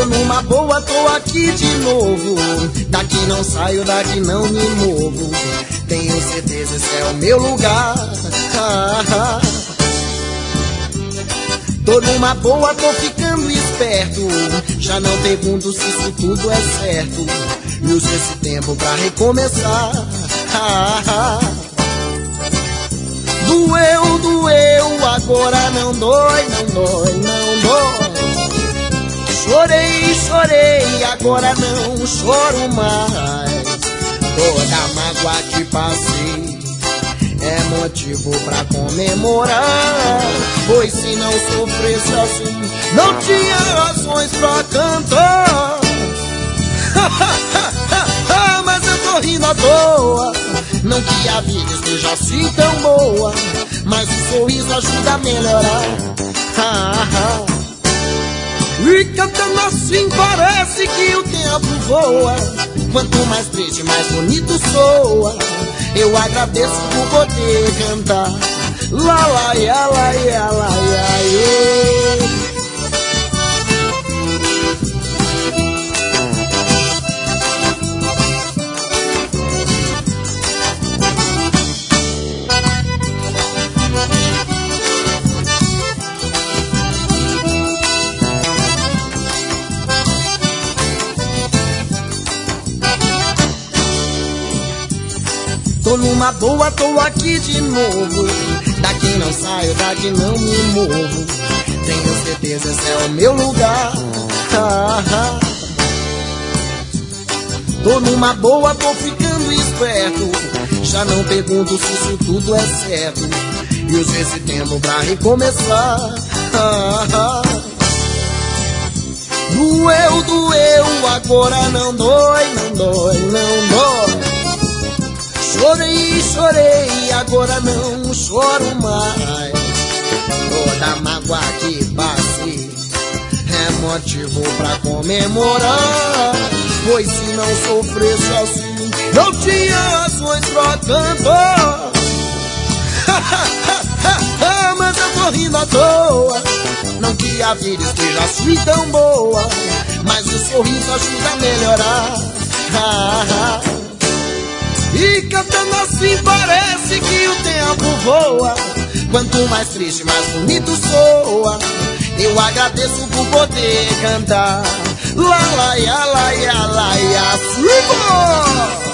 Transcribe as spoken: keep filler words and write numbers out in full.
Tô numa boa, tô aqui de novo. Daqui não saio, daqui não me movo. Tenho certeza esse é o meu lugar. ah, ah. Tô numa boa, tô ficando esperto. Já não pergunto se isso tudo é certo. E uso esse tempo pra recomeçar. ah, ah. Doeu, doeu, agora não dói, não dói, não dói. Chorei, chorei, agora não choro mais. Toda mágoa que passei é motivo pra comemorar. Pois se não sofresse assim, não tinha razões pra cantar. Mas eu tô rindo à toa. Não que a vida esteja assim tão boa, mas o sorriso ajuda a melhorar. ah, ah. E cantando assim parece que o tempo voa. Quanto mais triste, mais bonito soa. Eu agradeço por poder cantar. Lá, lá, ia, lá, ia, lá, ia, ia. Tô numa boa, tô aqui de novo. Daqui não saio, daqui não me movo. Tenho certeza esse é o meu lugar. ah, ah. Tô numa boa, tô ficando esperto. Já não pergunto se isso tudo é certo. E uso esse tempo pra recomeçar. ah, ah. Doeu, doeu, agora não dói, não dói, não dói. Chorei, chorei, agora não choro mais. Toda mágoa que passei é motivo pra comemorar. Pois se não sofresse assim, não tinha razões pra cantar. Mas eu tô rindo à toa. Não que a vida esteja assim tão boa, mas o sorriso ajuda a melhorar. ah, ah. E cantando assim parece que o tempo voa. Quanto mais triste, mais bonito soa. Eu agradeço por poder cantar. Lá, lá, ia, lá, ia, lá, ia,